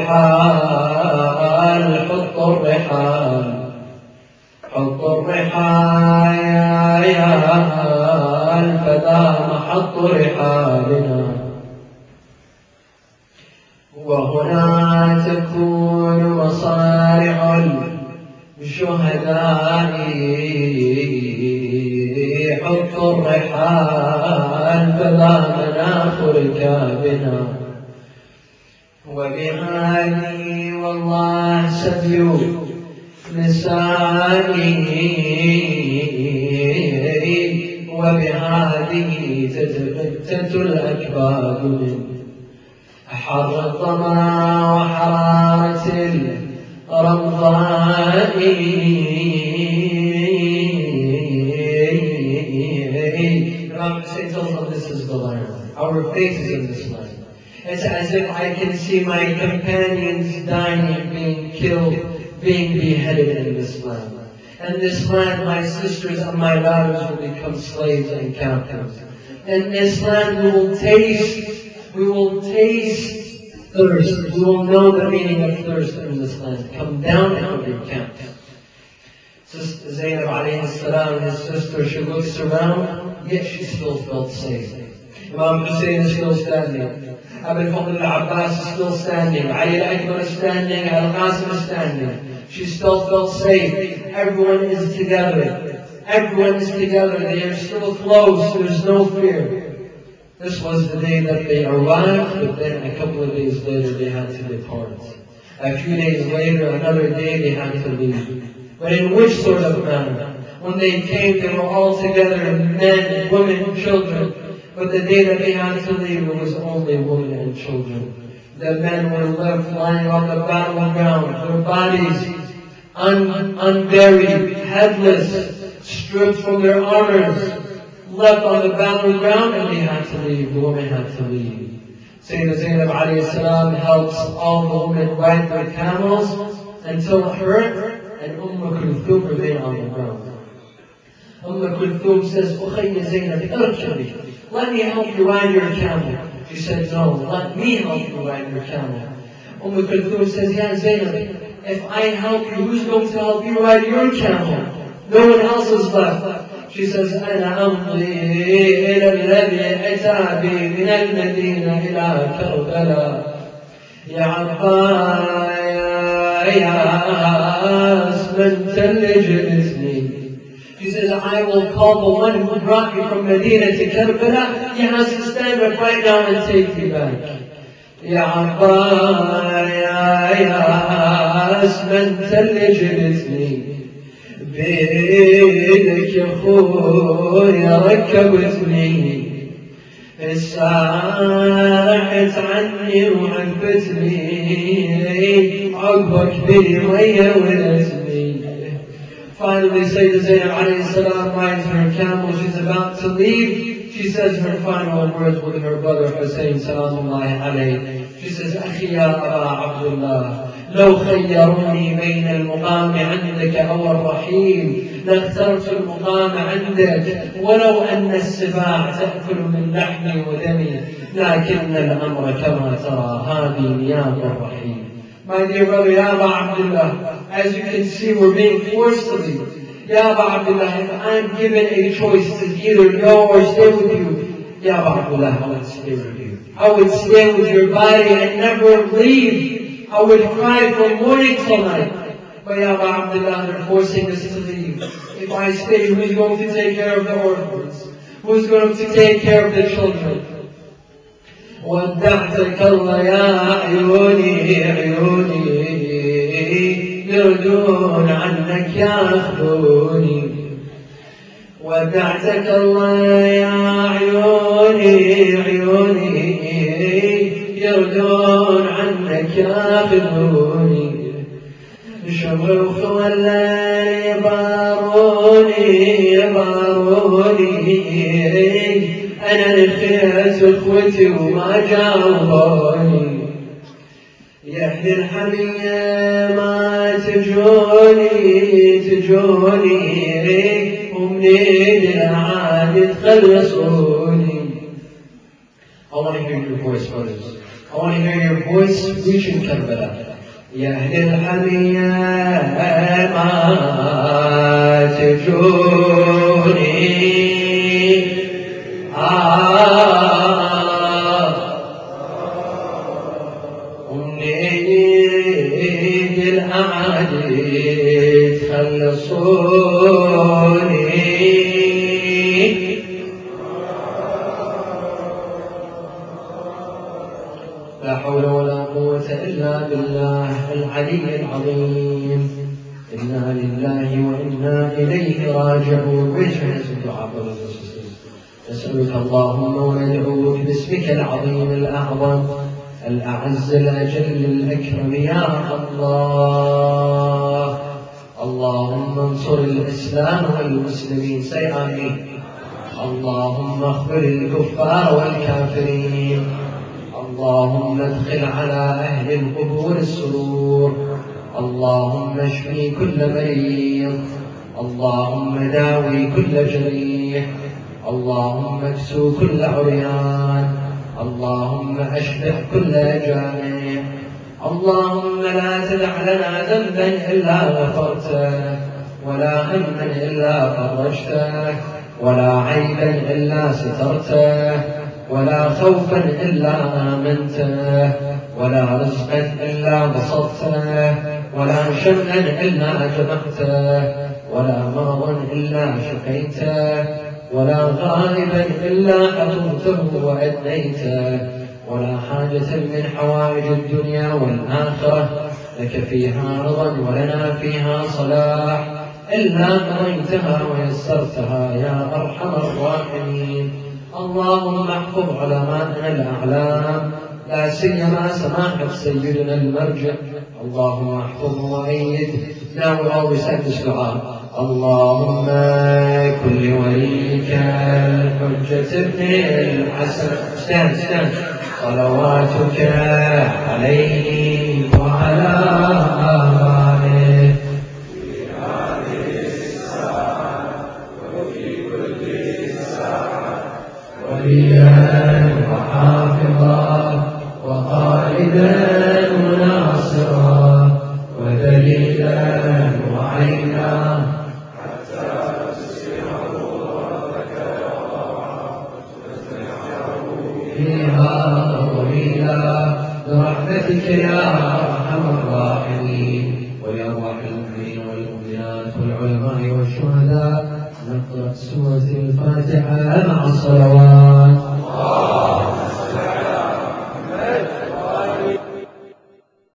الرحال حط الرحال حط الرحال يا الفدا محط رحالنا وهنا تكون مصارع الشهداء حط الرحال فدا مناخ ركابنا وبهذه والله سبيو نسائي وبهذه تتبتت الأكباد من حر الظما وحرارة الرمضاء. Imam Hussein tells them this is the land. Our faith is in this land. It's as if I can see my companions dying, being killed, being beheaded in this land. And this land, my sisters and my daughters will become slaves and captives. In this land we will taste, we will taste thirst. We will know the meaning of thirst in this land. Come down out of your camps. Sister Zainab alayhi salam, his sister, she looks around, yet she still felt safe. Imam Hussein is still standing. Abu al-Fadl al-Abbas is still standing. Ali al-Akbar is standing. Al-Qasim is standing. She still felt safe. Everyone is together. Everyone is together. They are still close. There's no fear. This was the day that they arrived, but then a couple of days later they had to depart. A few days later, another day they had to leave. But in which sort of manner? When they came, they were all together, men, women, children. But the day that they had to leave, it was only women and children. The men were left lying on the battleground, their bodies un- unburied, headless, stripped from their armors, left on the battleground, and they had to leave. The women had to leave. Sayyidina Zainab alayhi salam helps all the women ride their camels until her and Umm Kulthum remain on the ground. Umm Kulthum says, Ukhayya Zainab, irkabi. Let me help you ride your camel. She said, no, let me help you ride your camel. Umm Kulthum says, Ya Zainab, if I help you, who's going to help you ride your camel? No one else is left. She says, أنا أمضي إلى الذي أتى بي من المدينة إلى كربلاء يا عباس من تلجلتني. She says, I will call the one who brought me from Medina to Karbala. He has to stand up right now and take me back. يا عباس من تلجلتني بيدك يا خويا ركبتني ساحت عني وعبتني عقبك بي ويولتني. Finally, Sayyidina Zainab alayhi salam rides her camel. She's about to leave. She says her final words with her brother Hussein salamullahi alayhi. She says, أخي يا أبا عبد الله لو خيروني بين المقام عندك أو الرحيل لاخترت المقام عندك ولو أن السباع تأكل من لحمي ودمي لكن الأمر كما ترى هذه نياب الرحيل. My dear brother, Ya Aba Abdullah, as you can see, we're being forced to leave. Ya Aba Abdullah, if I'm given a choice to either go or stay with you, Ya Aba Abdullah, I would stay with you. I would stay with your body and never leave. I would cry from morning till night. But Ya Aba Abdullah, they're forcing us to leave. If I stay, who's going to take care of the orphans? Who's going to take care of the children? ودعتك الله يا عيوني عيوني يردون عنك ياخذوني ودعتك الله يا عيوني عيوني يردون عنك ياخذوني شمخ ولا يباروني يباروني أنا نخيت أخوتي وما جاوبوني يا أهل الحمية ما تجوني تجوني ومنين العاد تخلصوني. I want to hear your voice, brothers. I want to hear your voice reaching Karbala. يا أهل الحمية ما تجوني ومنين الأعادي تخلصوني لا حول ولا قوة إلا بالله العلي العظيم. إنا لله وإنا إليه راجعون. Raise your hands in dua, brothers and sisters. نسألك اللهم وندعوك باسمك العظيم الأعظم الأعز الأجل الأكرم يا الله. اللهم انصر الإسلام والمسلمين. Say آمين. اللهم اخذل الكفار والكافرين. اللهم ادخل على أهل القبور السرور. اللهم اشفي كل مريض. اللهم داوي كل جريح. اللهم اكسو كل عريان. اللهم اشبع كل جائع. اللهم لا تدع لنا ذنبا إلا غفرته ولا هما إلا فرجته ولا عيبا إلا سترته ولا خوفا إلا آمنته ولا رزقا إلا بسطته ولا شملا إلا جمعته ولا مرضا إلا شفيته ولا غائبا إلا حفظته وأدنيته ولا حاجة من حوائج الدنيا والآخرة لك فيها رضا ولنا فيها صلاح إلا قضيتها ويسرتها يا أرحم الراحمين. اللهم احفظ علماءنا الأعلام لا سيما سماحة سيدنا المرجع. اللهم احفظه وأيده. Now we all recite this dua. اللهم كل وليك الحجة ابن الحسن. Stand, stand. صلواتك عليه وعلى آله في هذه الساعة وفي كل ساعة وليا وحافظا وقائدا وناصرا ودليلا وعينا حتى تسمعه ربك وطاعه وتسمعه فيها طويلا برحمتك يا ارحم الراحمين. ويا روح المؤمنين والمؤمنات والعلماء والشهداء نقرأ سورة الفاتحة مع الصلوات.